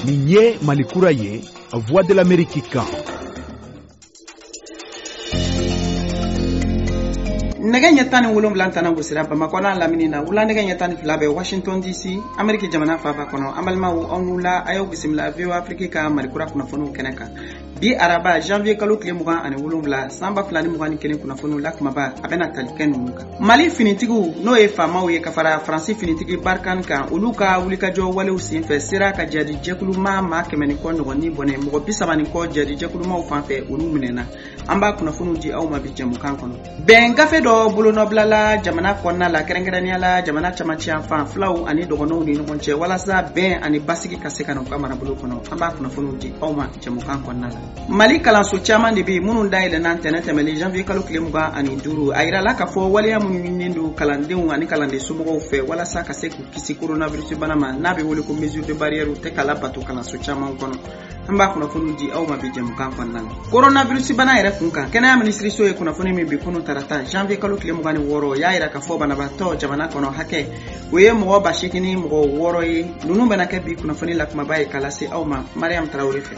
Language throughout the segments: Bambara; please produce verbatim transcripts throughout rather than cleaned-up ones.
nin ye Mali kura ye Voix de l'Amérique kan. nege nyetani wolonwula ntana gosira Bamako n'a lamini na wula nege nyetani fila bɛ Washington D C Ameriki jamana faaba kɔnɔ an balimaw aw wula a y'aw bisimila V O A Afrique ka Mali kura kunnafoniw kɛnɛ kan. Bi araba janvier kalo tile mugan ani wolonwula sanba fila ni mugan ni kelen kunnafoniw la kumaba a bɛna tali kɛ ninnu kan. Mali finitigiw n'o ye faamaw ye ka fara Faransi finitigi Barkan kan olu ka wulikajɔ walew senfɛ sera ka jadi jɛkulu maa maa kɛmɛ ni kɔ ɲɔgɔn ni bɔnɛ mɔgɔ bi saba ni kɔ jadi jɛkulumaw fan fɛ olu minɛna. An b'a kunnafoniw di aw ma bi jɛmukan kɔnɔ. Bɛn gafe dɔ bolonɔbilala jamana kɔnɔna la kɛrɛnkɛrɛnnenya la jamana camancɛ yan fan filaw ani dɔgɔnɔw ni ɲɔgɔn cɛ walasa bɛn ani basigi ka se ka n'u ka marabolo kɔnɔ. An b'a kunnafoniw di aw ma jɛmukan kɔnɔna la. Mali kalanso caman de bɛ minnu dayɛlɛnna ntɛnɛn tɛmɛlen janvier kalo tile mugan ani duuru a yirala k'a fɔ waleya minnu ɲininen don kalandenw ani kalanden somɔgɔw fɛ walasa ka se k'u kisi coronavirus bana ma n'a bɛ wele ko mesure de barrière tɛ k'a labato kalanso caman kɔnɔ. An b'a kunnafoniw di aw ma bi jɛmukan kɔnɔna la. Coronavirus bana yɛrɛ kun kan kɛnɛya minisiriso ye kunnafoni min bi kunu tarata janvier kalo tile mugan ni wɔɔrɔ y'a yira k'a fɔ banabaatɔ jamana kɔnɔ hakɛ o ye mɔgɔ ba seegin ni mɔgɔ wɔɔrɔ ye ninnu bɛna kɛ bi kunnafoni la kumaba ye k'a lase aw ma Mariam Tarawele fɛ.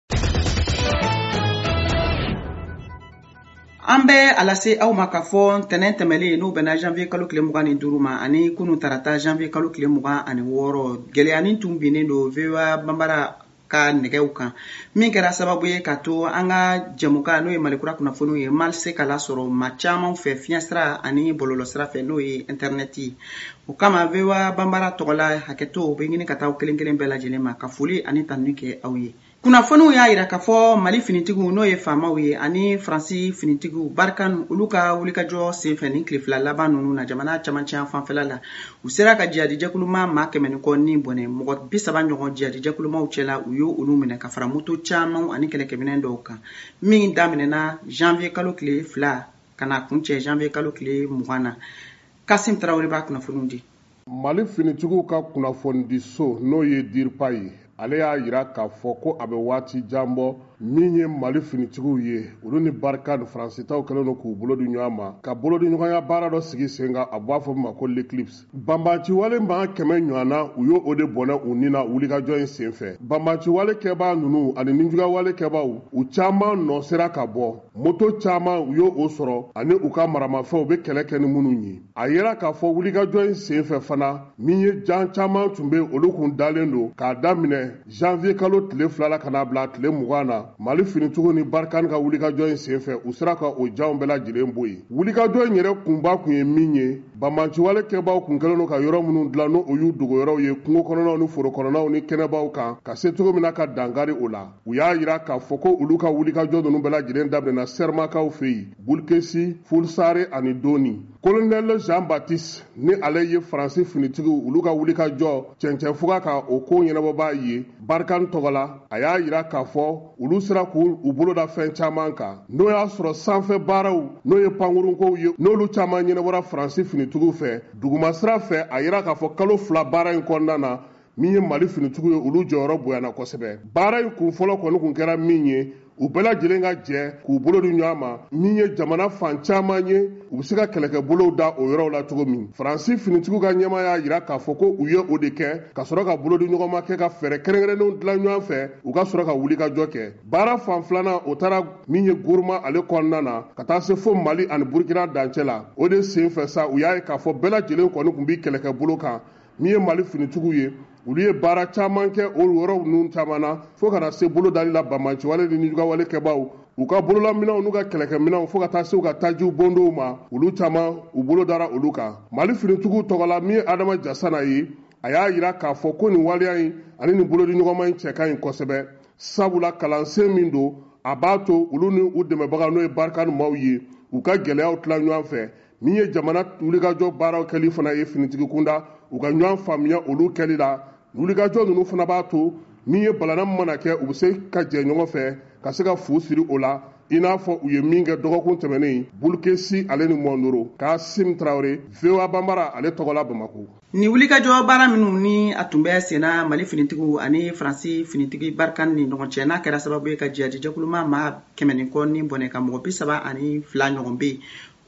An bɛ a lase aw ma k'a fɔ ntɛnɛn tɛmɛlen n'u bɛnna janvier kalo tile mugan ni duuru ma ani kunu tarata janvier kalo tile mugan ani wɔɔrɔ gɛlɛyanin tun binnen don V O A banbara ka nɛgɛw kan min kɛra sababu ye ka to an ka jɛmukan n'o ye Mali kura kunnafoniw ye mal se ka lasɔrɔ ma caman fɛ fiɲɛsira ani bɔlɔlɔsira fɛ n'o ye internet ye. O kama V O A banbara tɔgɔla hakɛto u bɛ ɲini ka taa kelen kelen bɛɛ lajɛlen ma ka foli ani tanuni kɛ aw ye. Kunnafoniw y'a yira k'a fɔ Mali finitigiw n'o ye faamaw ye ani Faransi finitigiw Barkan olu ka wulikajɔ senfɛ ni tile fila laban ninnu na jamana camancɛ fanfɛla la u sera ka jadi jɛkuluma maa kɛmɛ ni kɔ ni bɔnɛ mɔgɔ bi saba ɲɔgɔn jadi jɛkulumaw cɛla u ye olu minɛ ka fara moto caman ani kɛlɛkɛminɛ dɔw kan min daminɛna janvier kalo tile fila ka na kuncɛ janvier kalo tile mugan na. Kasim Tarawele b'a kunnafoniw di. Mali finitigiw ka kunnafoni di so n'o ye DIRPA ye ale y'a yira k'a fɔ ko a bɛ waati jan bɔ min ye Mali finitigiw ye olu ni Barkan ni Faransitaw kɛlen don k'u bolo di ɲɔgɔn ma ka bolo di ɲɔgɔnya baara dɔ sigi sen kan a b'a fɔ ma ko l'éclipse. Banbanciwale maa kɛmɛ ɲɔgɔnna u y'o o de bɔnɛ u ni na wulikajɔ in senfɛ. Banbanciwale kɛbaa ninnu ani ninjuguyawale kɛbaaw u caman nɔ sera ka bɔ moto caman u y'o o sɔrɔ ani u ka maramafɛnw bɛ kɛlɛ kɛ ni minnu ye. A yera k'a fɔ wulikajɔ in senfɛ fana min ye jan caman tun bɛ olu kun dalen don k'a daminɛ janvier kalo tile fila la ka n'a bila tile mugan na Mali finitigiw ni Barkan ka wulikajɔ in senfɛ u sera ka o janw bɛɛ lajɛlen bɔ yen. Wulikajɔ in yɛrɛ kunba kun ye min ye banbanciwale kɛbaaw kun kɛlen don ka yɔrɔ minnu dilan n'o y'u dogo yɔrɔw ye kungo kɔnɔnaw ni foro kɔnɔnaw ni kɛnɛbaw kan ka se cogo min na ka dankari o la. U y'a yira k'a fɔ ko olu ka wulikajɔ ninnu bɛɛ lajɛlen daminɛna Sɛrɛmakaw fɛ yen Bulkesi Fulsare ani Doni. Colonel Jean Baptiste ni ale ye Faransi finitigiw olu ka wulikajɔ cɛncɛnfuga ka o ko ɲɛnabɔbaa ye Barkan tɔgɔla a y'a yira k'a fɔ olu sera k'u bolo da fɛn caman kan n'o y'a sɔrɔ sanfɛ baaraw n'o ye pankurunkow ye n'olu caman ɲɛnabɔra Faransi finitigiw fɛ duguma sira fɛ a yira k'a fɔ kalo fila baara in kɔnɔna na min ye Mali finitigiw ye olu jɔyɔrɔ bonyana kosɛbɛ. Baara in kun fɔlɔ kɔni kun kɛra min ye u bɛɛ lajɛlen ka jɛ k'u bolo di ɲɔgɔn ma min ye jamana fan caman ye u bɛ se ka kɛlɛkɛbolow da o yɔrɔw la cogo min. Faransi finitigiw ka ɲɛmaa y'a yira k'a fɔ ko u ye o de kɛ ka sɔrɔ ka bolo di ɲɔgɔn ma kɛ ka fɛɛrɛ kɛrɛnkɛrɛnnenw dilan ɲɔgɔn fɛ u ka sɔrɔ ka wulikajɔ kɛ. Baara fan filanan o taara min ye Gourma ale kɔnɔna na ka taa se fo Mali ani Burkina dancɛ la o de senfɛ sa u y'a ye k'a fɔ bɛɛ lajɛlen kɔni tun bɛ kɛlɛkɛbolo kan min ye Mali finitigiw ye olu ye baara caman kɛ o yɔrɔw ninnu caman na fo ka na se bolo dali la banbanciwale ni ninjuguyawale kɛbaaw u ka bololaminɛw n'u ka kɛlɛkɛminɛw fo ka taa se u ka tajiw bondow ma olu caman u bolo dara olu kan. Mali finitigiw tɔgɔla min ye Adama Jasana ye a y'a yira k'a fɔ ko nin waleya in ani nin bolodi ɲɔgɔnma in cɛ ka ɲi kosɛbɛ sabula kalansen min don a b'a to olu ni u dɛmɛbaga n'o ye Barkan maaw ye u ka gɛlɛyaw tila ɲɔgɔn fɛ min ye jamana wulikajɔ baaraw kɛli fana ye finitigi kunda u ka ɲɔgɔn faamuya olu kɛli la. Wulikajɔ ninnu fana b'a to min ye balana mana kɛ u bɛ se ka jɛ ɲɔgɔn fɛ ka se ka fu siri o la i n'a fɔ u ye min kɛ dɔgɔkun tɛmɛnen Bulkesi ale ni Mɔndoro. Kasim Tarawele V O A banbara ale tɔgɔla Bamako. Ni wulikajɔ baara minnu ni a tun bɛ senna Mali finitigiw ani Faransi finitigi Barkan ni ɲɔgɔn cɛ n'a kɛra sababu ye ka jadi jɛkuluma maa kɛmɛ ni kɔ ni bɔnɛ ka mɔgɔ bi saba ani fila ɲɔgɔn bɛ yen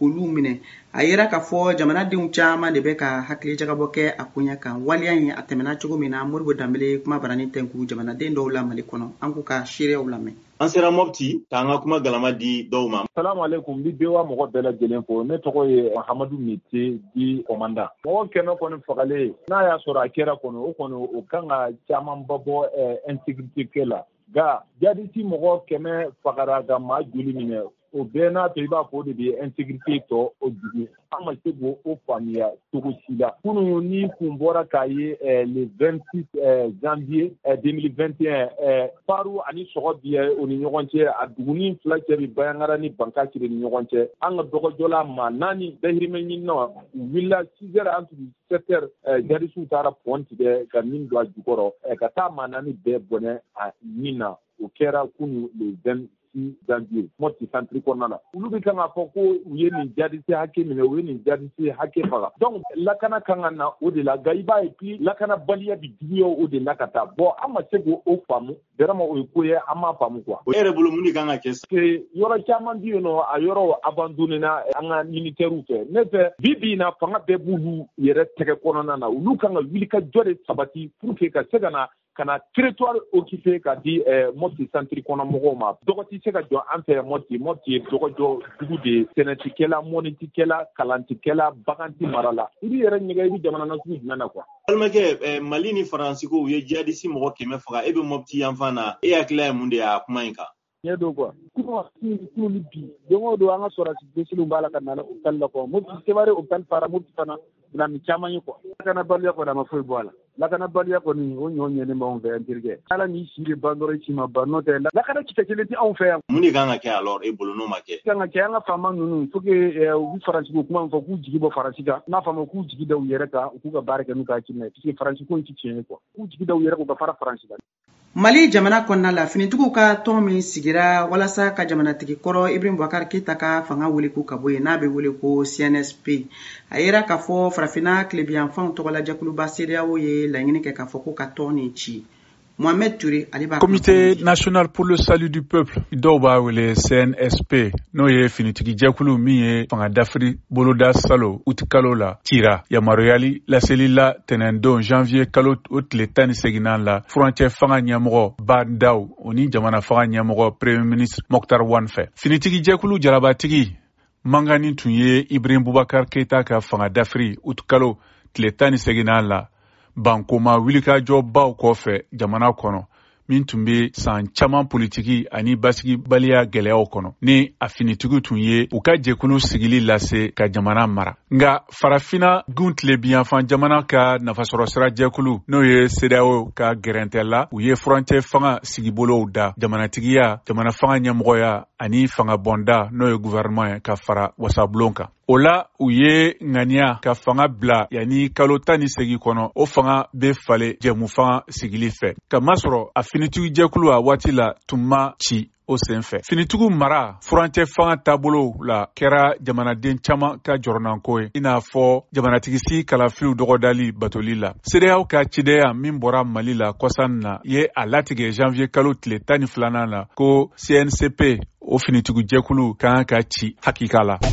k'olu minɛ a yera k'a fɔ jamanadenw caman de bɛ ka hakili jagabɔ kɛ a koɲɛ kan waliya in a tɛmɛna cogo min na Modibo Dambele kuma barani tɛnku jamanaden dɔw la Mali kɔnɔ an k'u ka seereyaw lamɛn. An sera Mopti k'an ka kuma galama di dɔw ma. Salamu alaikum, bi bewa mɔgɔ bɛɛ lajɛlen fo. Ne tɔgɔ ye Mahamadu Mete di Komanda. Mɔgɔ kɛmɛ kɔni fagalen n'a y'a sɔrɔ a kɛra kɔnɔ o kɔni o kan ka caman ba bɔ insécurité kɛ la. Nka jadisi mɔgɔ kɛmɛ fagara ka maa joli minɛ o bɛɛ n'a to i b'a fɔ o de bɛ insécurité tɔ o jugu. An ma se k'o faamuya cogo si la. Kunun ni kun bɔra k'a ye le vingt-six janvier deux mille vingt et un Faru ani sɔgɔ bi o ni ɲɔgɔn cɛ a duguni fila cɛ bi Bayangara ni Bankasiri ni ɲɔgɔn cɛ an ka dɔgɔjɔla maa naani dahirimɛ ɲini na u wulila six heures entre sept heures jadisiw taara pɔn tigɛ ka min don a jukɔrɔ ka taa maa naani bɛɛ bɔnɛ a nin na o kɛra kunun le vingt-six janvier Mopti centre kɔnɔna na olu bɛ kan k'a fɔ ko u ye nin jadisi hakɛ minɛ u ye nin jadisi hakɛ faga donc lakana kan ka na o de la nka i b'a ye puis lakana baliya bi juguya o de la ka taa bon an ma se k'o faamu vraiment o ye ko ye an m'a faamu quoi. O yɛrɛ bolo mun de kan ka kɛ sa. Yɔrɔ caman bɛ yen nɔ a yɔrɔ abandonné na an ka militaires fɛ ne fɛ bi bi in na fanga bɛɛ b'olu yɛrɛ tɛgɛ kɔnɔna na olu kan ka wuli ka jɔ de sabati pour que ka se ka na ka na territoire occupé ka di Mopti centre kɔnɔ mɔgɔw ma dɔgɔ tɛ se ka jɔ an fɛ Mopti Mopti ye dɔgɔjɔ dugu de ye sɛnɛtikɛla mɔnitikɛla kalantikɛla baganti mara la i b'i yɛrɛ ɲɛgɛn i bɛ jamana na sugu jumɛn na quoi. Balimakɛ Mali ni Faransi ko u ye jihadisi mɔgɔ kɛmɛ faga e bɛ Mopti yan fan na e hakili ye mun de y'a kuma in kan. Ɲɛ don quoi kuma kuma bi don o don an ka sɔrɔsi desilu b'a la ka na hôpital la quoi Mopti Sévaré hôpital fara Mopti fana na mi caman ye quoi lakanabaliya kɔni a ma foyi bɔ a la lakanabaliya kɔni o ɲɔ ɲɛnen b'anw fɛ yan terikɛ ala ni si de ban dɔrɔn i si ma ban n'o tɛ lakana kisɛ kelen tɛ anw fɛ yan. Mun de kan ka kɛ alors e bolo n'o ma kɛ. Kan ka kɛ an ka faama ninnu faut que u Faransi ko kuma fɔ k'u jigi bɔ Faransi kan n'a faamu k'u jigi da u yɛrɛ kan u k'u ka baara kɛ n'u ka hakilina ye parce que Faransi ko in tɛ tiɲɛ ye quoi k'u jigi da u yɛrɛ k'u ka fara Faransi kan. Mali jamana kɔnɔna la finitigiw ka tɔn min sigira walasa ka jamanatigi kɔrɔ Ibrahim Boubacar Keita ka fanga wele ko ka bɔ yen n'a bɛ wele ko C N S P a yera k'a fɔ farafinna tilebiyanfanw tɔgɔla jɛkuluba C E D E A O ye laɲini kɛ k'a fɔ ko ka tɔn nin ci. Mohamed Touré ale b'a Comité national pour le salut du peuple dɔw b'a wele C N S P n'o ye finitigi jɛkulu min ye fanga dafiri boloda salo uti kalo la cira yamaruyali laseli la tɛnɛndon janvier kalo o tile tan ni seginnan la furancɛ fanga ɲɛmɔgɔ Ba Ndaw o ni jamana fanga ɲɛmɔgɔ premier ministre Mokhtar Wane fɛ finitigi jɛkulu jarabatigi mangani tun ye Ibrahim Boubacar Keita ka fanga dafiri uti kalo tile tan ni seginnan la bankoma wulikajɔbaw kɔfɛ jamana kɔnɔ min tun bɛ san caman politiki ani basigibaliya gɛlɛyaw kɔnɔ ni a finitigiw tun ye u ka jɛkulu sigili lase ka jamana mara nka farafina gun tilebiyanfan jamana ka nafasɔrɔsira jɛkulu n'o ye C E D E A O ka gɛrɛntɛ la u ye furancɛ fanga sigibolow da jamanatigiya jamana fanga ɲɛmɔgɔya ani fanga bɔnda n'o ye gouvernement ka fara wasabulon kan o la u ye ŋaniya ka fanga bila yanni kalo tan ni segi kɔnɔ o fanga bɛ fale jɛmu fanga sigili fɛ kamasɔrɔ a finitigiw jɛkulu a waati la tun ma ci o senfɛ finitigiw mara furancɛ fanga taabolo la kɛra jamanaden caman ka jɔrɔnanko ye i n'a fɔ jamanatigisi kalafiliw dɔgɔdali batoli la C E D E A O ka cideya min bɔra Mali la kɔsan na ye a latigɛ janvier kalo tile tan ni filanan na ko C N C P o finitigiw jɛkulu kan ka ci hakika la.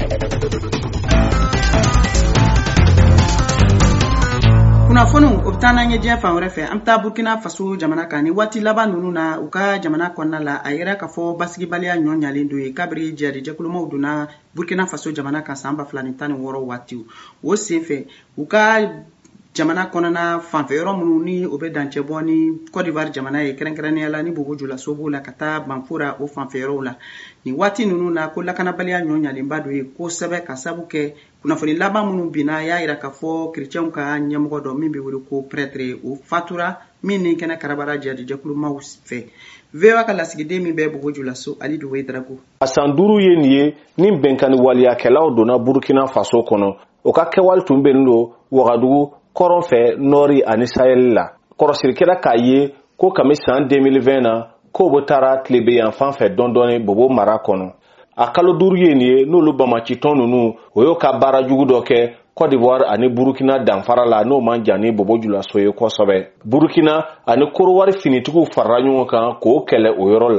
Kunnafoniw o bɛ taa n'an ye diɲɛ fan wɛrɛ fɛ an bɛ taa Burkina Faso jamana kan ni waati laban ninnu na u ka jamana kɔnɔna la a yɛrɛ k'a fɔ basigibaliya ɲɔ ɲalen don ye kabiri jihadi jɛkulumaw donna Burkina Faso jamana kan san ba fila ni tan ni wɔɔrɔ waatiw o senfɛ u ka jamana kɔnɔna fanfɛ yɔrɔ minnu ni o bɛ dancɛ bɔ ni Côte d'Ivoire jamana ye kɛrɛnkɛrɛnnenya la ni Bobo Dioulasso b'o la ka taa Banfora o fanfɛ yɔrɔw la ni waati ninnu na ko lakanabaliya ɲɔ ɲalenba don ye kosɛbɛ ka sabu kɛ kunnafoni laban minnu binna y'a yira k'a fɔ chrétienw ka ɲɛmɔgɔ dɔ min bɛ wele ko prêtre o fatura min ni kɛnɛ karabara jihadi jɛkulumaw fɛ V O A ka lasigiden min bɛ Bobo Dioulasso Ali Doué Drago a san duuru ye nin ye ni bɛnkanni waliyakɛlaw donna Burkina Faso kɔnɔ o ka kɛwale tun bɛnnen don Wagadugu kɔrɔn fɛ nɔri ani Sahel la kɔrɔsirikɛla k'a ye ko kami san deux mille vingt na ko bɛ taara tilebeyanfan fɛ dɔndɔni Bobo mara kɔnɔ a kalo duuru ye nin ye n'olu bamacitɔn ninnu o y'o ka baara jugu dɔ kɛ Côte d'Ivoire ani Burkina danfara la n'o man jan ni Bobo Dioulasso ye kosɛbɛ Burkina ani Korowari finitigiw farala ɲɔgɔn kan k'o kɛlɛ o yɔrɔ la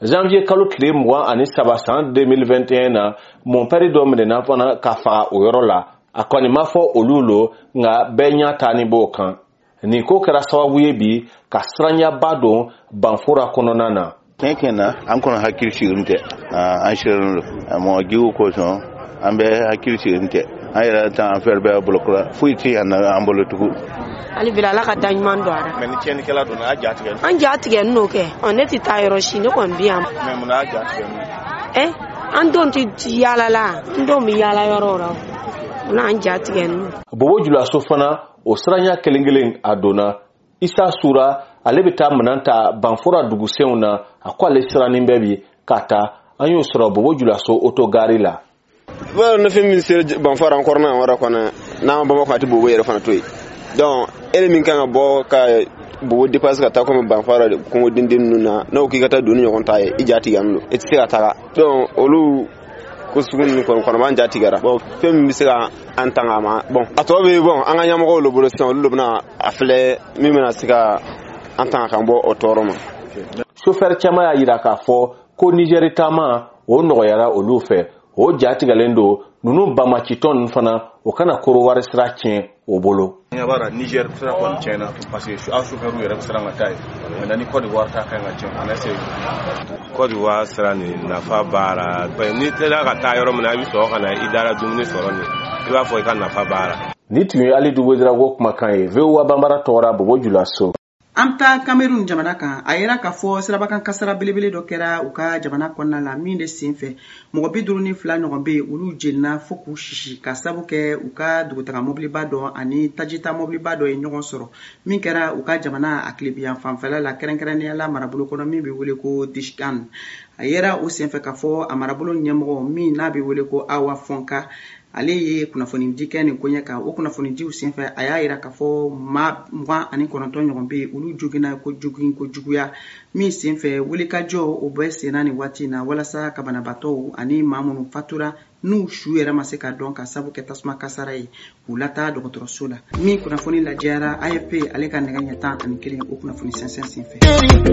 janvier kalo tile mugan ani saba san deux mille vingt et un na mon père dɔ minɛna fana ka faga o yɔrɔ la a kɔni ma fɔ olu lo nka bɛɛ ɲa taani b'o kan nin ko kɛra sababu ye bi ka siranyaba don banfura kɔnɔna na kɛnkɛn na an kɔnɔ hakili sigilen tɛ an sirilen don mɔgɔ jugu kosɔn an bɛ hakili sigilen tɛ an yɛrɛ tan affaire bɛɛ bolokora foyi tɛ yan an bolo tugun ali bila ala ka da ɲuman don a la mais ni tiɲɛnikɛla donna a ja tigɛ an ja tigɛ n'o kɛ ɔ ne tɛ taa yɔrɔ si ne kɔni bi yan mais mun a ja tigɛ eh an don tɛ yaala la an don bɛ yaala yɔrɔ la mun an ja tigɛ n'o bobo julaso fana o siranya kelen-kelen a donna Isa Sura ale bɛ taa minɛn ta banfura dugusenw na a ko ale siranin bɛɛ bi ka taa an y'o sɔrɔ bobo julaso autogari la bon ne fɛn min sera banfura encore na wara kɔnɔ n'an ba ma fati bobo yɛrɛ fana to yi donc ele min kan ka bɔ ka bobo dépasse ka taa comme banfura ko dindin nuna n'o k'i ka taa doni ɲɔgɔn ta ye i ja tigɛ n'o e tɛ se ka taga donc olu ko sugu ni kɔnɔ kɔnɔman ja tigɛra bon fɛn min bɛ se ka an tanga ma bon a tɔ bɛ bon an ka ɲɛmɔgɔw lo bolo sisan olu bɛna a filɛ min bɛna se ka an tanga kan bɔ o tɔɔrɔ ma chauffeur caman y'a yira k'a fɔ ko Niger taama o nɔgɔyara olu fɛ o ja tigɛlen don ninnu bamakitɔ ninnu fana o kana koro wari sira tiɲɛ o bolo ŋa bara Niger sira kɔni tiɲɛna parce que a chauffeur yɛrɛ bɛ siran ka taa ye maintenant ni Côte d'Ivoire ta kan ka tiɲɛ on essaie Côte d'Ivoire sira ni nafa baara ni tɛla ka taa yɔrɔ min na i bɛ sɔrɔ ka na i dara dumuni sɔrɔ ni i b'a fɔ i ka nafa baara ni tun ye Ali Dugo Drago kumakan ye V O A Banbara tɔgɔra Bobo Julaso an ta Cameroun jamana kan a yira k'a fɔ sirabakan kasara belebele dɔ kɛra u ka jamana kɔnɔna la min de sen fɛ mɔgɔ bi duuru ni fila ɲɔgɔn bɛ yen olu jenina fo k'u sisi ka sabu kɛ u ka dugutaga mobiliba dɔ ani tajita mobiliba dɔ ye ɲɔgɔn sɔrɔ min kɛra u ka jamana a tilebiyan fanfɛla la kɛrɛnkɛrɛnnenya la marabolo kɔnɔ min bɛ wele ko Dishkan a yera o sen fɛ k'a fɔ a marabolo ɲɛmɔgɔ min n'a bɛ wele ko Awa Fonka ale ye kunnafoni di kɛ nin ko ɲɛ kan o kunnafoni diw sen fɛ a y'a yira k'a fɔ maa mugan ani kɔnɔntɔn ɲɔgɔn bɛ yen olu joginna ko jogin ko juguya min sen fɛ wulikajɔ o bɛɛ senna nin waati in na walasa ka banabaatɔw ani maa minnu fatura n'u su yɛrɛ ma se ka dɔn ka sabu kɛ tasuma kasara ye k'u lataa dɔgɔtɔrɔso la min kunnafoni lajɛyara A F P ale ka nɛgɛ ɲɛ tan ani kelen o kunnafoni sɛnsɛn sen fɛ.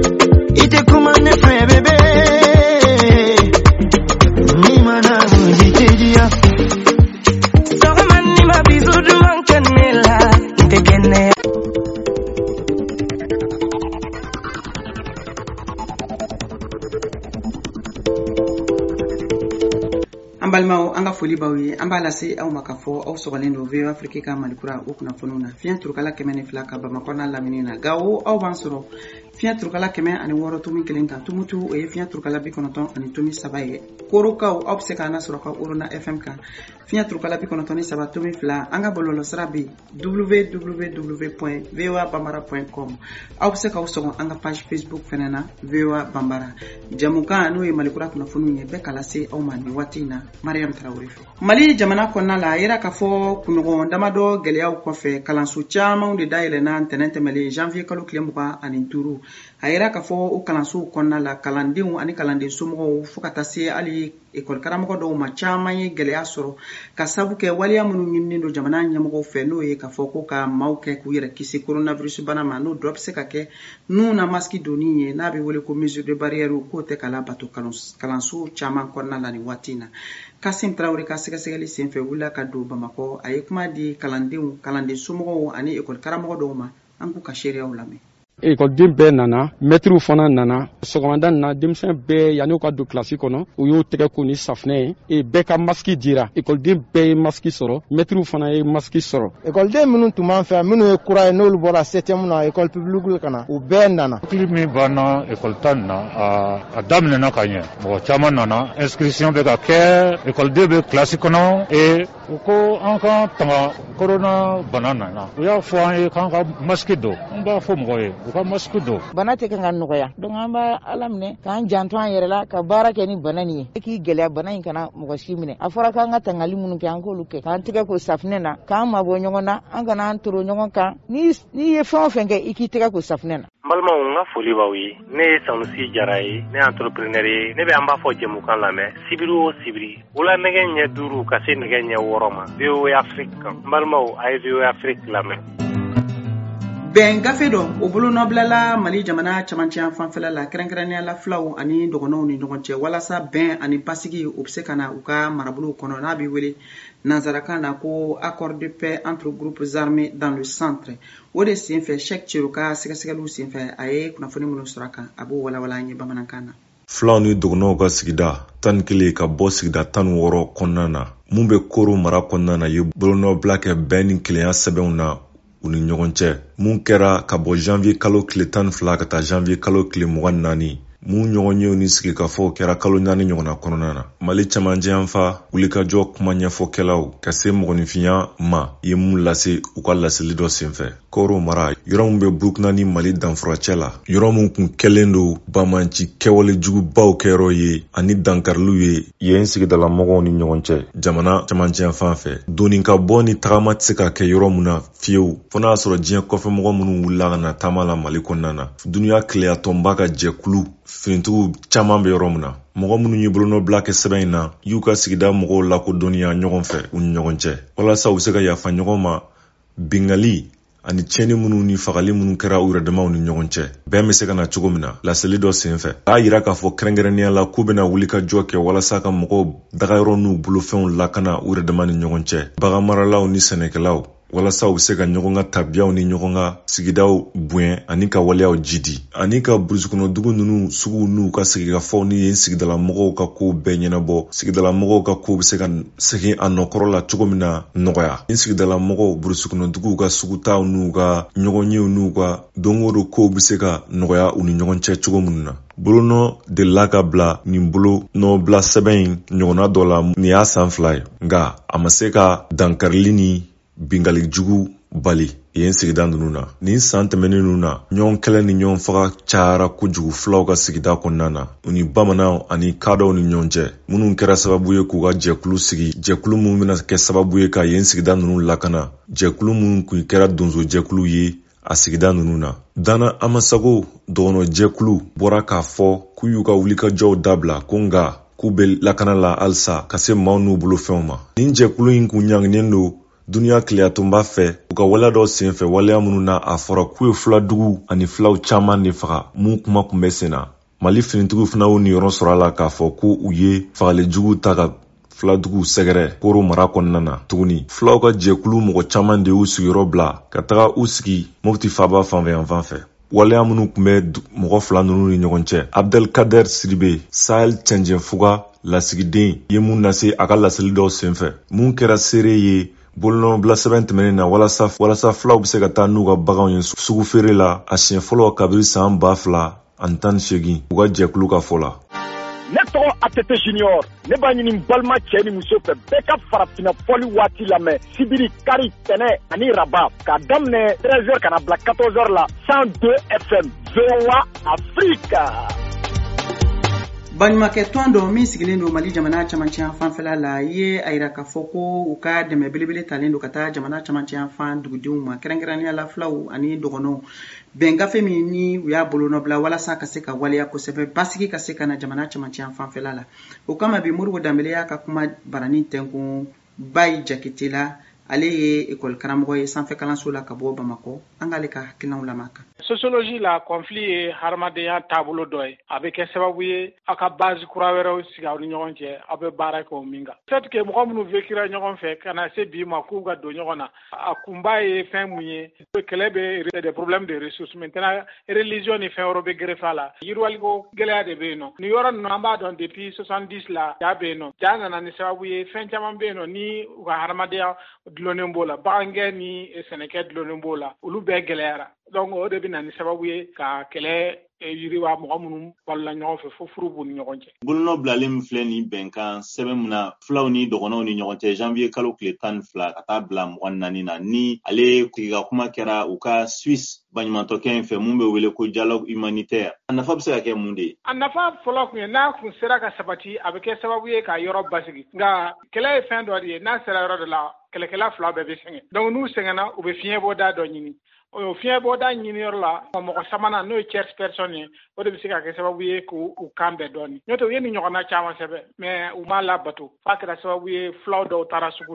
ite kuma ne fɛ bebe mi mana mujitejiya an balimaw an ka foli baw ye an b'a lase aw ma ka fɔ aw sɔgɔlen don V O A Afrique ka malikura o kunnafoniw na fiɲɛ turukala kɛmɛ ni fila ka Bamakɔ n'a lamini na Gawo aw b'an sɔrɔ fiɲɛ turukala kɛmɛ ani wɔɔrɔ tomi kelen kan Tumutu o ye fiɲɛ turukala bi kɔnɔntɔn ani tomi saba ye Korokaw aw bɛ se k'an sɔrɔ ka Orona F M kan fiɲɛ turukala bi kɔnɔntɔn ni saba tomi fila an ka bɔlɔlɔsira bɛ w w w point v o a banbara point com aw bɛ se k'aw sɔgɔ an ka page Facebook fɛnɛ na V O A Banbara jamukan n'o ye malikura kunnafoniw ye bɛɛ kala se aw ma nin waati in na Mariam Traoré fɛ Mali jamana kɔnɔna la a yira k'a fɔ kunɲɔgɔn damadɔ gɛlɛyaw kɔfɛ kalanso camanw de dayɛlɛnna ntɛnɛn tɛmɛlen janvier kalo tile mugan ani duuru a yira k'a fɔ o kalansow kɔnɔna la kalandenw ani kalanden somɔgɔw fo ka taa se hali école karamɔgɔ dɔw ma caman ye gɛlɛya sɔrɔ ka sabu kɛ waliya minnu ɲininen don jamana ɲɛmɔgɔw fɛ n'o ye k'a fɔ ko ka maaw kɛ k'u yɛrɛ kisi coronavirus bana ma n'o dɔ bɛ se ka kɛ n'u na masque donni ye n'a bɛ wele ko mesure de barrière k'o tɛ ka labato kalanso caman kɔnɔna la nin waati in na Kasim Traoré ka sɛgɛsɛgɛli sen fɛ wulila ka don Bamakɔ a ye kuma di kalandenw kalanden somɔgɔw ani école karamɔgɔ dɔw ma an k'u ka seereyaw lamɛn. Ekɔliden bɛɛ nana mɛtiriw fana nana sɔgɔmada na denmisɛn bɛɛ yanni u ka don kilasi kɔnɔ u y'o tɛgɛ ko ni safunɛ ye e bɛɛ ka masiki dira ekɔliden bɛɛ ye masiki sɔrɔ mɛtiriw fana ye masiki sɔrɔ ekɔliden minnu tun b'an fɛ minnu ye kura ye n'olu bɔra septième na ekɔli publique kana u bɛɛ nana kili min banna ekɔli tan na a daminɛna ka ɲɛ mɔgɔ caman nana inscription bɛ ka kɛ ekɔliden bɛ kilasi kɔnɔ e u ko an ka tanga corona bana nana u y'a fɔ an ye k'an ka masiki don an b'a fɔ mɔgɔ ye u ka masiki don bana tɛ kan ka nɔgɔya donc an b'a ala minɛ k'an janto an yɛrɛ la ka baara kɛ ni bana nin ye e k'i gɛlɛya bana in kana mɔgɔ si minɛ a fɔra k'an ka tangali minnu kɛ an k'olu kɛ k'an tɛgɛ ko safunɛ na k'an mabɔ ɲɔgɔn na an kana an toro ɲɔgɔn kan ni n'i ye fɛn o fɛn kɛ i k'i tɛgɛ ko safunɛ na. N balimaw n ka foli b'aw ye ne ye Sanusi Jara ye ne ye entrepreneur ye ne bɛ an b'a fɔ jɛmukan lamɛn sibiri o sibiri wula nɛgɛ ɲɛ duuru ka se nɛgɛ ɲɛ wɔɔrɔ ma V O A Afrique kan n balimaw a ye V O A Afrique lamɛn. Ben gafe do o bolo noblala Mali jamana camancɛ fanfɛla la kɛrɛnkɛrɛnnenya la fulaw ani dɔgɔnɔw ni ɲɔgɔn cɛ walasa bɛn ani basigi o bɛ se ka na u ka marabolo kɔnɔ n'a bɛ wele nanzarakan na ko accord de paix entre groupes armés dans le centre o de senfɛ Cheikh Thierno ka sɛgɛsɛgɛliw senfɛ a ye kunnafoni minnu sɔrɔ a kan a b'o walawala an ye bamanankan na. Fulaw ni dɔgɔnɔw ka sigida tan ni kelen ka bɔ sigida tan ni wɔɔrɔ kɔnɔna na mun bɛ Koro mara kɔnɔna na ye bolonɔbila kɛ bɛn ni kelenya sɛbɛnw na u ni ɲɔgɔn cɛ mun kɛra ka bɔ janvier kalo tile tan ni fila ka taa janvier kalo tile mugan ni naani mun ɲɔgɔn yew ni sigi ka fɔ kɛra kalo naani ɲɔgɔnna kɔnɔna na. Mali camancɛ yanfa wulikajɔ kuma ɲɛfɔkɛlaw ka se mɔgɔninfinya ma ye mun lase u ka laseli dɔ senfɛ. Koro mara yɔrɔ mun bɛ Burukina ni Mali danfuracɛ la yɔrɔ mun kun kɛlen do bamanci kɛwale jugubaw kɛyɔrɔ ye ani dankariliw ye yen sigidala mɔgɔw ni ɲɔgɔn cɛ jamana camancɛ yanfan fɛ. Doni ka bɔ ni tagama tɛ se ka kɛ yɔrɔ mun na fiyewu fo n'a sɔrɔ diɲɛ kɔfɛ mɔgɔ minnu wulila ka na taama la Mali kɔnɔna na. Duniya tileyatɔnba ka jɛkulu finitigiw caman bɛ yɔrɔ mun na. Mɔgɔ minnu ye bolonɔbila kɛ sɛbɛn in na y'u ka sigida mɔgɔw lakodɔnniya ɲɔgɔn fɛ u ni ɲɔgɔn cɛ walasa u bɛ se ka yafa ɲɔgɔn ma bingali ani tiɲɛni minnu ni fagali minnu kɛra u yɛrɛdamaw ni ɲɔgɔn cɛ. Bɛn bɛ se ka na cogo min na laseli dɔ senfɛ a y'a yira k'a fɔ kɛrɛnkɛrɛnnenya la k'u bɛna wulikajɔ kɛ walasa ka mɔgɔw dagayɔrɔ n'u bolofɛnw lakana u yɛrɛdama ni ɲɔgɔn cɛ. Baganmaralaw ni sɛnɛkɛlaw walasa u bɛ se ka ɲɔgɔn ka tabiyaw ni ɲɔgɔn ka sigidaw bonya ani ka waleyaw jidi ani ka burusukɔnɔdugu ninnu suguw n'u ka sigikafɔw ni yen sigidala mɔgɔw ka kow bɛɛ ɲɛnabɔ sigidala mɔgɔw ka kow bɛ se ka segin a nɔkɔrɔ la cogo min na nɔgɔya ni sigidala mɔgɔw burusukɔnɔduguw ka sugutaw n'u ka ɲɔgɔn yew n'u ka dongodo kow bɛ se ka nɔgɔya u ni ɲɔgɔn cɛ cogo minnu na. Bolonɔ delila ka bila nin bolo nɔbila sɛbɛn in ɲɔgɔnna dɔ la nin y'a san fila ye nka a ma se ka dankarili ni bingali jugu bali yen sigida ninnu na. Nin san tɛmɛnen ninnu na ɲɔgɔn kɛlɛ ni ɲɔgɔn faga cayara kojugu fulaw ka sigida kɔnɔna na u ni bamananw ani kaadaw ni ɲɔgɔn cɛ minnu kɛra sababu ye k'u ka jɛkulu sigi jɛkulu minnu bɛna kɛ sababu ye ka yen sigida ninnu lakana jɛkulu minnu kun kɛra donso jɛkulu ye a sigida ninnu na. Dana Amasago dɔgɔnɔ jɛkulu bɔra k'a fɔ k'u y'u ka wulikajɔw dabila ko nka k'u bɛ lakana la halisa ka se maaw n'u bolofɛnw ma. Nin jɛkulu in kun ɲanginen do duniya tileyatunba fɛ u ka waleya dɔ senfɛ waleya minnu na a fɔra k'u ye fuladugu ani fulaw caman de faga mun kuma kun bɛ sen na. Mali finitigiw fana y'u niyɔrɔ sɔrɔ a la k'a fɔ ko u ye fagalijugu ta ka fuladuguw sɛgɛrɛ Koro mara kɔnɔna na tuguni. Fulaw ka jɛkulu mɔgɔ caman de y'u sigiyɔrɔ bila ka taga u sigi Mopti Faba fanfɛ yanfan fɛ. Waleya minnu kun bɛ mɔgɔ fila ninnu ni ɲɔgɔn cɛ Abdelkader Sidibe Sahel cɛnjɛnfuga lasigiden ye mun lase a ka laseli dɔw senfɛ mun kɛra seere ye bolonɔbila sɛbɛn tɛmɛnen na walasa walasa fulaw bɛ se ka taa n'u ka baganw ye sugu feere la a siɲɛ fɔlɔ kabiri san ba fila ani tan ni seegin u ka jɛkulu ka fɔ la. Ne tɔgɔ Atete Junior ne b'a ɲini balima cɛ ni muso fɛ bɛɛ ka farafinna fɔli waati lamɛn sibiri kari tɛnɛ ani raba k'a daminɛ treize heures ka na bila quatorze heures la cent deux F M V O A Afrika. Baɲumankɛ tɔn dɔ min sigilen don Mali jamana camancɛ fanfɛla la ye a yira k'a fɔ ko u ka dɛmɛ belebele talen don ka taa jamana camancɛ fan dugudenw ma kɛrɛnkɛrɛnnenya la fulaw ani dɔgɔnɔw bɛn gafe min ni u y'a bolonɔbila walasa ka se ka waleya kosɛbɛ basigi ka se ka na jamana camancɛ fanfɛla la. O kama bi Modibo Dambele y'a ka kuma barani tɛnkun Bayi Jakite la ale ye école karamɔgɔ ye sanfɛ kalanso la ka bɔ Bamako an k'ale ka hakilinaw lamɛn kan. Sociologie la conflit ye hadamadenya taabolo dɔ ye a bɛ kɛ sababu ye a ka base kura wɛrɛw sigi aw ni ɲɔgɔn cɛ aw bɛ baara kɛ o min kan. Peut-être que mɔgɔ minnu vécura ɲɔgɔn fɛ ka na se bi ma k'u ka don ɲɔgɔn na a kunba ye fɛn mun ye kɛlɛ bɛ des problèmes de ressources maintenant religion ni fɛn wɛrɛ bɛ greffe a la yiriwaliko gɛlɛya de bɛ yen nɔ nin yɔrɔ ninnu an b'a dɔn depuis soixante-dix la ja bɛ yen nɔ ja nana ni sababu ye fɛn caman bɛ yen nɔ ni u ka hadamadenya dulonnen b'o la bagangɛ ni sɛnɛkɛ dulonnen b'o la olu bɛɛ gɛlɛyara. Donc o de bɛ na ni sababu ye ka kɛlɛ yiriwa mɔgɔ minnu balola ɲɔgɔn fɛ fo furu b'u ni ɲɔgɔn cɛ. Bolonɔ bilalen min filɛ nin bɛnkan sɛbɛn min na fulaw ni dɔgɔnɔw ni ɲɔgɔn cɛ janvier kalo tile tan ni fila ka taa bila mugan naani na ni ale ka kuma kɛra u ka Suisse baɲumantɔkɛ in fɛ mun bɛ wele ko dialogue humanitaire a nafa bɛ se ka kɛ mun de ye? A nafa fɔlɔ kun ye n'a kun sera ka sabati a bɛ kɛ sababu ye ka yɔrɔ basigi nka kɛlɛ ye fɛn dɔ de ye n'a sera yɔrɔ dɔ la kɛlɛkɛla fila bɛɛ bɛ sɛgɛn donc n'u sɛgɛnna u bɛ fiɲɛ bɔda dɔ ɲini o fiɲɛ bɔda ɲiniyɔrɔ la mɔgɔ sabanan n'o ye tierce personne ye o de bɛ se ka kɛ sababu ye k'u kan bɛɛ dɔɔni n'o tɛ u ye nin ɲɔgɔnna caman sɛbɛn mais u m'a labato f'a kɛra sababu ye fulaw dɔw taara sugu la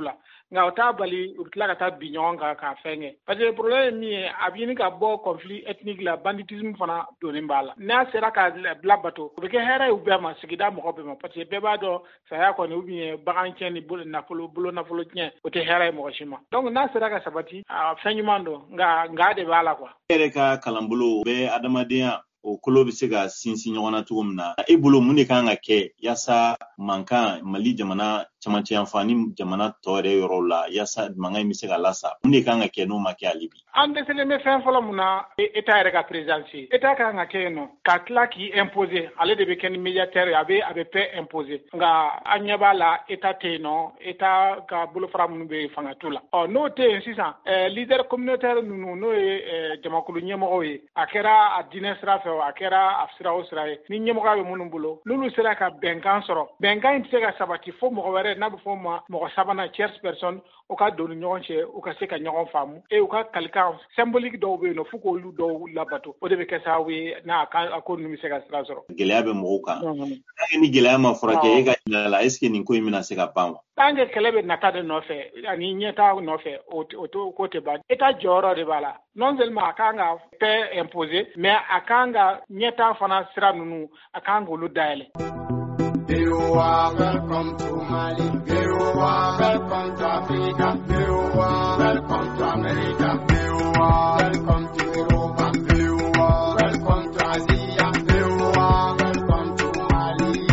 nga o t'a bali u tila ka taa bi ɲɔgɔn kan k'a fɛn kɛ parce que problème min ye a bɛ ɲini ka bɔ conflit ethnique la banditisme fana donnen b'a la n'a sera ka bila bato o bɛ kɛ hɛrɛ ye u bɛɛ ma sigida mɔgɔ bɛɛ ma parce que bɛɛ b'a dɔn saya kɔni ou bien bagan tiɲɛ ni bolo nafolo bolo nafolo tiɲɛ o tɛ hɛrɛ ye mɔgɔ si ma donc n'a sera ka sabati a fɛn ɲuman don nka nka de b'a la quoi. E yɛrɛ ka kalanbolo bɛ adamadenya o kolo bɛ se ka sinsin ɲɔgɔn na cogo min na e bolo mun de kan ka kɛ yaasa mankan Mali jamana camancɛ yanfan ni jamana tɔ yɛrɛ yɔrɔ la yaasa mankan in bɛ se ka lasa mun de kan ka kɛ n'o ma kɛ hali bi. An dɛsɛlen bɛ fɛn fɔlɔ mun na État yɛrɛ ka présidence ye État kan ka kɛ yen nɔ ka tila k'i imposer ale de bɛ kɛ ni médiateur ye a bɛ a bɛ bɛɛ imposer nka an ɲɛ b'a la État tɛ yen nɔ État ka bolofara minnu bɛ fanga t'o la ɔ n'o tɛ yen sisan leader communautaire ninnu n'o ye jamakulu ɲɛmɔgɔw ye a kɛra a diinɛ sira fɛ a kɛra a sira o sira ye ni ɲɛmɔgɔ bɛ minnu bolo n'olu sera ka bɛnkan sɔrɔ bɛnkan in tɛ se ka sabati fo mɔgɔ wɛrɛ n'a bɛ fɔ o ma mɔgɔ sabanan tierce personne u ka don ni ɲɔgɔn cɛ u ka se ka ɲɔgɔn faamu e u ka kalikan symbolique dɔw bɛ yen nɔ fo k'olu dɔw labato o de bɛ kɛ sababu ye n'a a ko ninnu bɛ se ka sira sɔrɔ. Gɛlɛya bɛ mɔgɔw kan ni gɛlɛya ma furakɛ e ka ɲinɛ la est ce que nin ko in bɛna se ka ban wa. tant que kɛlɛ bɛ nata de nɔfɛ ani ɲɛta nɔfɛ o o ko tɛ ban État jɔyɔrɔ de b'a la non seulement a kan ka paix imposer mais a kan ka ɲɛta fana sira ninnu a kan k'olu dayɛlɛ. Welcome to Mali, welcome to Africa, welcome to America, welcome to Europe, welcome to Asia, welcome to Mali.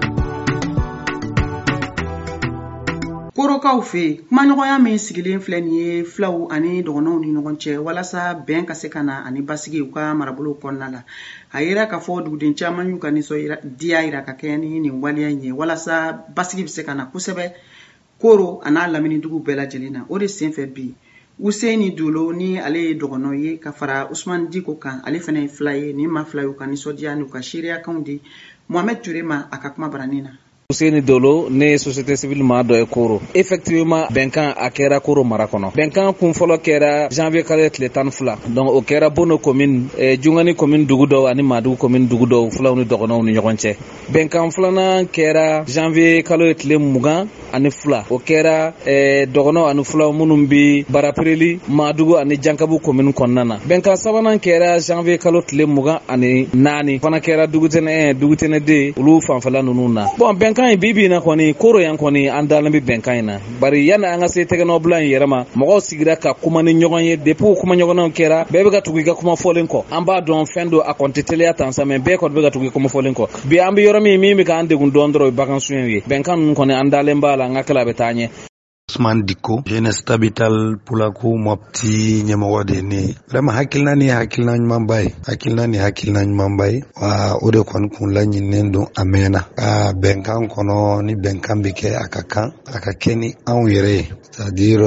Korokaw fe kumaɲɔgɔnya min sigilen filɛ nin ye filaw ani dɔgɔnɔw ni ɲɔgɔn cɛ walasa bɛn ka se ka na ani basigi u ka marabolo kɔnɔna la a yira k'a fɔ duguden caman y'u ka nisɔndiya yira ka kɛ ni nin waleya in ye walasa basigi bɛ se ka na kosɛbɛ Koro a n'a lamini dugu bɛɛ lajɛlen na o de senfɛ bi Useni Dolo ni ale ye dɔgɔnɔ ye ka fara Usman Diko kan ale fana ye fila ye ni ma fila y'u ka nisɔndiya n'u ka seereyakanw di Mohamed Ture ma a ka kuma baranin na. Useni Dolo ne société civile ma dɔ ye Koro. Effectivement bɛnkan a kɛra Koro mara kɔnɔ. Bɛnkan kun fɔlɔ kɛra janvier kalo tile tan ni fila. Donc o kɛra Bono commune, eh, Jungani commune dugu dɔw ani Madugu commune dugu dɔw filaw ni dɔgɔnɔw ni ɲɔgɔn cɛ. Bɛnkan filanan kɛra janvier kalo tile mugan ani fila. O kɛra eh, dɔgɔnɔw ani filaw minnu bi Barapirili, Madugu ani Jankabu commune kɔnɔna na. Bɛnkan sabanan kɛra janvier kalo tile mugan ani naani. Fana kɛra dugutɛnɛ dugutɛnɛ de olu fanfɛla ninnu na. Bon bɛnkan in bibi na kɔni Koro yan kɔni an dalen bɛ bɛnkan in na bari yana an ka se tɛgɛnɔbila in yɛrɛ ma mɔgɔw sigira ka kuma ni ɲɔgɔn ye depuis o kuma ɲɔgɔnnaw kɛra bɛɛ bɛ ka tugu i ka kuma fɔlen kɔ an b'a dɔn fɛn do a kɔni tɛ teliya tan sa mais bɛɛ kɔni bɛ ka tugu i kuma fɔlen kɔ bi an bɛ yɔrɔ min min bɛ k'an degun dɔɔnin dɔrɔn o ye bagan suɲɛw ye bɛnkan ninnu kɔni an dalen b'a la an ka kɛla bɛ taa ɲɛ. Usman Diko, jeunesse capital Pulaku Mopti ɲɛmɔgɔ de ne vraiment hakilina ni hakilina ɲuman ba ye hakilina ni hakilina ɲuman ba ye wa o de kɔni kun laɲininen don a mɛnna ka bɛnkan kɔnɔ ni bɛnkan bɛ kɛ a ka kan a ka kɛ ni anw yɛrɛ ye c'est à dire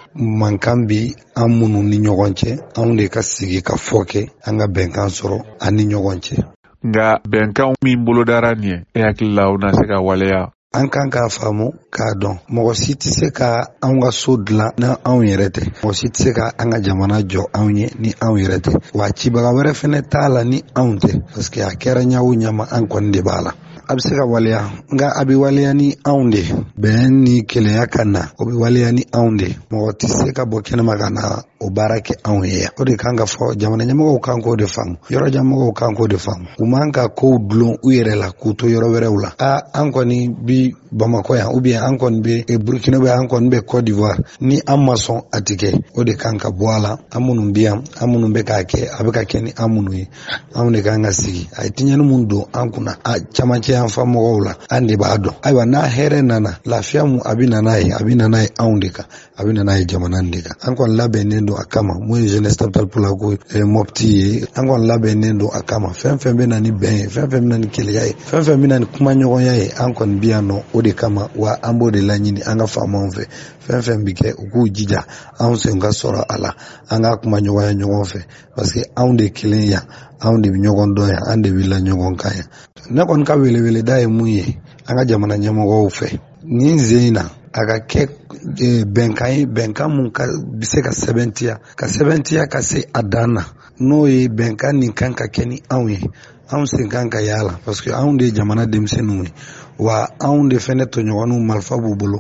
mankan bi an minnu ni ɲɔgɔn cɛ anw de ka sigi ka fɔ kɛ an ka bɛnkan sɔrɔ an ni ɲɔgɔn cɛ. Nka bɛnkan min bolodara nin ye e hakili la o na se ka waleya. An kan k'a faamu k'a dɔn mɔgɔ si tɛ se ka anw ka so dilan ni anw yɛrɛ tɛ mɔgɔ si tɛ se ka an ka jamana jɔ anw ye ni anw yɛrɛ tɛ wa cibaga wɛrɛ fɛnɛ t'a la ni anw tɛ parce que a kɛra ɲa o ɲa ma an kɔni de b'a la a bɛ se ka waleya nka a bɛ waleya ni anw de bɛn ni kelenya ka na o bɛ waleya ni anw de mɔgɔ tɛ se ka bɔ kɛnɛma ka na o baara kɛ anw ye yan o de kan ka fɔ jamana ɲɛmɔgɔw kan k'o de faamu yɔrɔjanmɔgɔw kan k'o de faamu u man ka kow dulon u yɛrɛ la k'u to yɔrɔ wɛrɛw la a an kɔni bi Bamakɔ yan ou bien an kɔni bɛ Burkina bɛ an kɔni bɛ Côte d'Ivoire ni an ma sɔn a tɛ kɛ o de kan ka bɔ a la an minnu bɛ yan an minnu bɛ k'a kɛ a bɛ ka kɛ ni an minnu ye anw de kan ka sigi a ye tiɲɛni mun don an kunna a camancɛ yan fa mɔgɔw la an de b'a dɔn ayiwa n'a hɛrɛ nana lafiya mun a bɛ na n'a ye a bɛ na n'a ye anw de kan a bɛ na n'a ye jamana de kan an kɔni labɛnnen don a kama mun ye jeunesse capitale Pulaku Mopti ye an kɔni labɛnnen don a kama fɛn fɛn bɛ na ni bɛn ye fɛn fɛn bɛ na ni kelenya ye fɛn fɛn bɛ na ni kuma ɲɔgɔnya ye an kɔni bɛ yan nɔ o de kama wa an b'o de laɲini an ka faamaw fɛ fɛn fɛn bɛ kɛ u k'u jija anw sen ka sɔrɔ a la an ka kuma ɲɔgɔnya ɲɔgɔn fɛ parce que anw de kelen yan anw de bɛ ɲɔgɔn dɔn yan an de bɛ la ɲɔgɔn kan yan ne kɔni ka weleweleda ye mun ye an ka jamana ɲɛmɔgɔw fɛ nin sen in na a ka kɛ bɛnkan ye bɛnkan mun ka bɛ se ka sɛbɛntiya ka sɛbɛntiya ka se a dan na n'o ye bɛnkan nin kan ka kɛ ni anw ye anw sen kan ka yaala parce que anw de ye jamana denmisɛnninw ye wa anw de fɛnɛ tɔɲɔgɔnw marifa b'u bolo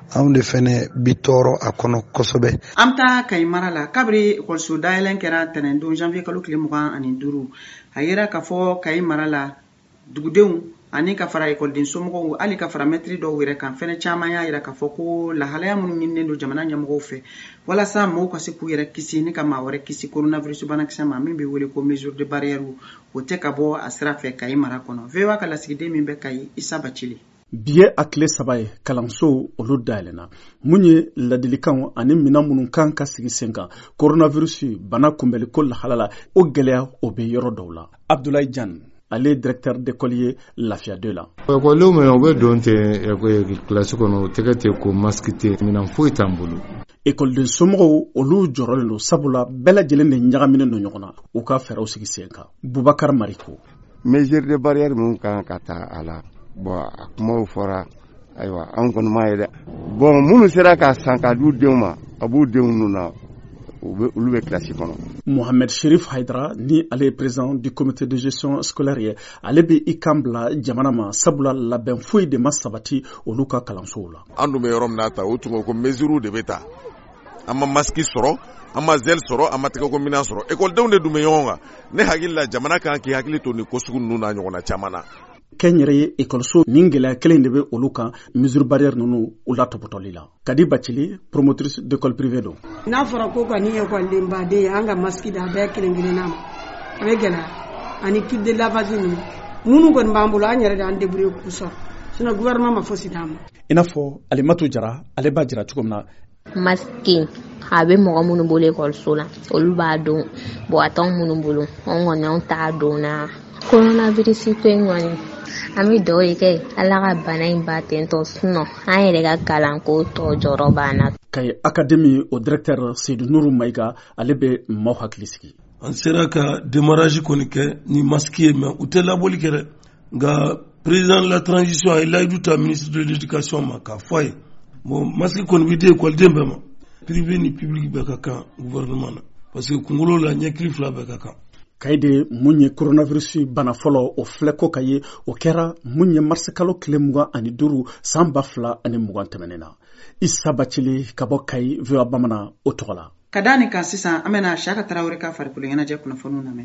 anw de fɛnɛ bi tɔɔrɔ a kɔnɔ kosɛbɛ. An ta Kayi mara la kabiri ekɔliso dayɛlɛn kɛra tɛnɛndon janvier kalo tile mugan ani duuru a yera k'a fɔ Kayi mara la dugudenw ani ka fara ekɔliden somɔgɔw hali ka fara mɛtiri dɔw yɛrɛ kan fɛnɛ caman y'a yira k'a fɔ ko lahalaya minnu ɲininen don jamana ɲɛmɔgɔw fɛ walasa mɔgɔw ka se k'u yɛrɛ kisi ni ka maa wɛrɛ kisi coronavirus banakisɛ ma min bɛ wele ko mesure de barrière o tɛ ka bɔ a sira fɛ Kayi mara kɔnɔ. V O A ka lasigiden min bɛ Kayi Isa Bacili. Bi ye a tile saba ye kalanso olu dayɛlɛnna mun ye ladilikanw ani minɛn minnu kan ka sigi sen kan coronavirus bana kunbɛliko lahala la o gɛlɛya o bɛ yɔrɔ dɔw la. Abdoulaye Jan ale directeur d'école ye Lafiya deux la. Ekɔlidenw mɛ u bɛ don ten kilasi kɔnɔ u tɛgɛ tɛ ko masque tɛ minɛn foyi t'an bolo. Ekɔliden somɔgɔw olu jɔrɔlen don sabula bɛɛ lajɛlen de ɲagaminen don ɲɔgɔn na u ka fɛɛrɛw sigi sen kan. Bubakar Mariko. Mesure de barrière min kan ka taa a la bon a kumaw fɔra ayiwa an kɔni m'a ye dɛ bon minnu sera ka san ka d'u denw ma a b'u denw ninnu na olu bɛ kilasi kɔnɔ. Mohamed Sherif Haidara ni ale ye président du comité de gestion scolaire ye ale bɛ i kan bila jamana ma sabula labɛn foyi de ma sabati olu ka kalansow la. An dun bɛ yɔrɔ min na ta o tun ko mesure de bɛ ta an ma masque sɔrɔ an ma zel sɔrɔ an ma tɛgɛ ko minɛn sɔrɔ ekɔlidenw de dun bɛ ɲɔgɔn kan ne hakili la jamana kan k'i hakili to nin ko sugu ninnu na ɲɔgɔnna caman na. Kɛn yɛrɛ ye ekɔliso nin gɛlɛya kelen de bɛ olu kan mesure barrière ninnu u la tɔpɔtɔli la. Kadi Bacili promotrice d'école privée don. N'a fɔra ko ka ni ekɔliden baden ye an ka masque da a bɛɛ kelen kelenna ma a bɛ gɛlɛya ani kit de lavage ninnu minnu kɔni b'an bolo an yɛrɛ de an débrouiller k'u sɔrɔ sinon gouvernement ma fosi d'an ma. I n'a fɔ Alimatu Jara ale b'a jira cogo min na. Masque a bɛ mɔgɔ minnu bolo ekɔliso la olu b'a dɔn bon a t'anw minnu bolo anw kɔni anw t'a dɔn na coronavirus ko in kɔni an bɛ dugawu de kɛ ala ka bana in ba tentɔ sinon an yɛrɛ ka kalanko tɔ jɔrɔ b'an na. Kayi académie o directeur Seydou Nourou Maïga ale bɛ maaw hakili sigi. An sera ka démarrage kɔni kɛ ni masque ye mais u tɛ labɔli kɛ dɛ nka président de la transition a ye layidu ta ministre de l'éducation ma k'a fɔ a ye bon masque kɔni bɛ di ekɔliden bɛɛ ma privé ni public bɛɛ ka kan gouvernement na parce que kunkolo la ɲɛkili fila bɛɛ ka kan. Kayi de mun ye coronavirus bana fɔlɔ o filɛ ko ka ye o kɛra mun ye mars kalo tile mugan ani duuru san ba fila ani mugan tɛmɛnen na. Isa Bacili ka bɔ Kayi V O A Bamanan o tɔgɔ la. Ka da nin kan sisan an bɛna Siyaka Tarawele ka farikolo ɲɛnajɛ kunnafoniw lamɛn.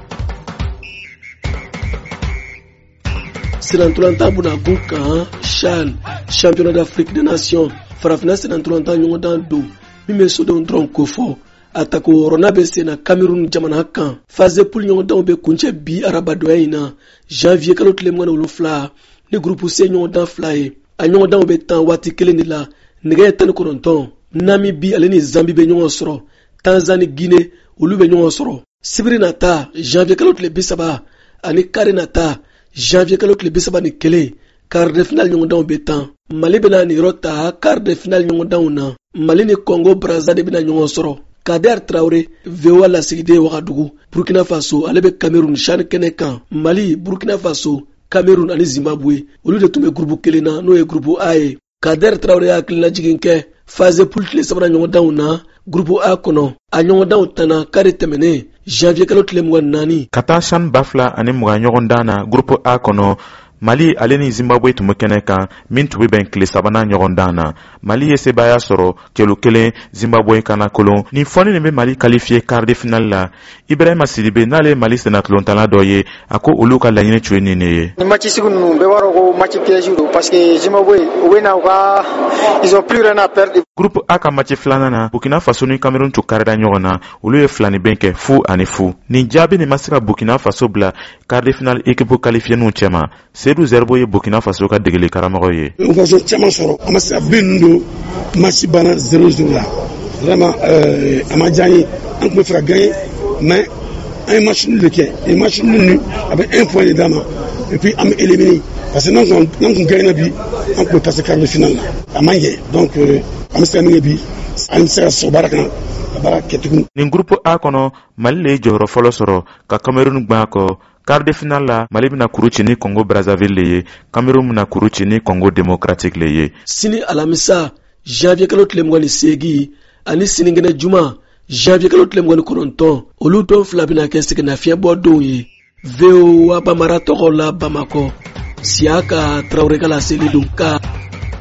Sirantolantan bunakun kan CHAN championnat d'Afrique des nations farafinna sirantolantan ɲɔgɔndan don min bɛ sodenw dɔrɔn ko fɔ a ta ko wɔɔrɔnan bɛ sen na Cameroun jamana kan phase poule ɲɔgɔndanw bɛ kuncɛ bi arabadonya in na janvier kalo tile mugan ni wolonwula ni groupe C ɲɔgɔndan fila ye a ɲɔgɔndanw bɛ tan waati kelen de la nɛgɛ ye tan ni kɔnɔntɔn Namibie ale ni Zambie bɛ ɲɔgɔn sɔrɔ Tanzanie Guinée olu bɛ ɲɔgɔn sɔrɔ sibiri nata janvier kalo tile bi saba ani kari nata janvier kalo tile bi saba ni kelen quart de finale ɲɔgɔndanw bɛ tan Mali bɛna nin yɔrɔ ta quart de finale ɲɔgɔndanw na Mali ni Congo Brazza de bɛna ɲɔgɔn sɔrɔ. Kader Traoré V O A lasigiden Ouagadougou Burkina Faso ale bɛ Cameroun CHAN kɛnɛ kan Mali Burkina Faso Cameroun ani Zimbabwe olu de tun bɛ groupe kelen na n'o ye groupe A ye. Kader Traoré y'a hakilina jigin kɛ phase poule tile sabanan ɲɔgɔndanw na groupe A kɔnɔ a ɲɔgɔndanw tanna kari tɛmɛnen janvier kalo tile mugan ni naani. Ka taa CHAN ba fila ani mugan ɲɔgɔndan na groupe A kɔnɔ Mali ale ni Zimbabwe tun bɛ kɛnɛ kan min tun bɛ bɛn tile sabanan ɲɔgɔndan na. Mali ye sebaaya sɔrɔ kɛlo kelen Zimbabwe kana kolon. Nin fɔni nin bɛ Mali qualifié quart de finale la. Ibrahima Sidibe n'ale ye Mali sɛnɛtulontanla dɔ ye a ko olu ka laɲini tun ye nin de ye. Ni match sugu ninnu bɛɛ b'a dɔn ko match piège don parce que Zimbabwe u bɛ na u ka ils ont plus rien à perdre. Groupe A ka match filanan na Burkina Faso ni Cameroun tun karida ɲɔgɔn na olu ye filani bɛn kɛ fu ani fu. Nin jaabi nin ma se ka Burkina Faso bila quart de finale équipe qualifiée n'u cɛma. Seydou Zerbo ye Burkina Faso ka degeli karamɔgɔ ye. N faso caman sɔrɔ a ma se ka bin ninnu don match banna zéro zéro la vraiment a ma diya n ye an tun bɛ fɛ ka gagner mais an ye match nul de kɛ et match nul nin a bɛ un point de d'a ma et puis an bɛ éliminer parce que n'an kun n'an kun gagner bi an tun bɛ passer quart de finale la a man ɲɛ donc an bɛ se ka min kɛ bi an bɛ se ka sɔrɔ baara kan ka baara kɛ tugun. Nin groupe A kɔnɔ Mali le ye jɔyɔrɔ fɔlɔ sɔrɔ ka Cameroun gbɛn a kɔ. Quart de finale la Mali bɛna kuru ci ni Congo Brazzaville le ye Cameroun bɛna kuru ci ni Congo démocratique le ye. Sini alamisa janvier kalo tile mugan ni seegin ani sinikɛnɛ juma janvier kalo tile mugan ni kɔnɔntɔn olu don fila bɛna kɛ sɛgɛnnafiɲɛbɔ donw ye. V O A Bamara tɔgɔ la Bamakɔ Siyaka Traoré ka laseli don ka.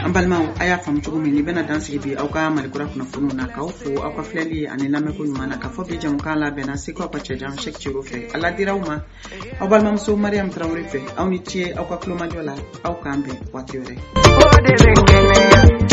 an balimaw a y'a faamu cogo min ni bɛna dan sigi bi aw ka malikura kunnafoniw na k'aw fo aw ka filɛli ani lamɛnko ɲuman na k'a fɔ bi jamukan labɛnna seko aw ka cɛjan Cheick Thilo fɛ a ladiraw ma aw balimamuso Mariam Traoré fɛ aw ni ce aw ka kulomajɔ la aw k'an bɛn waati wɛrɛ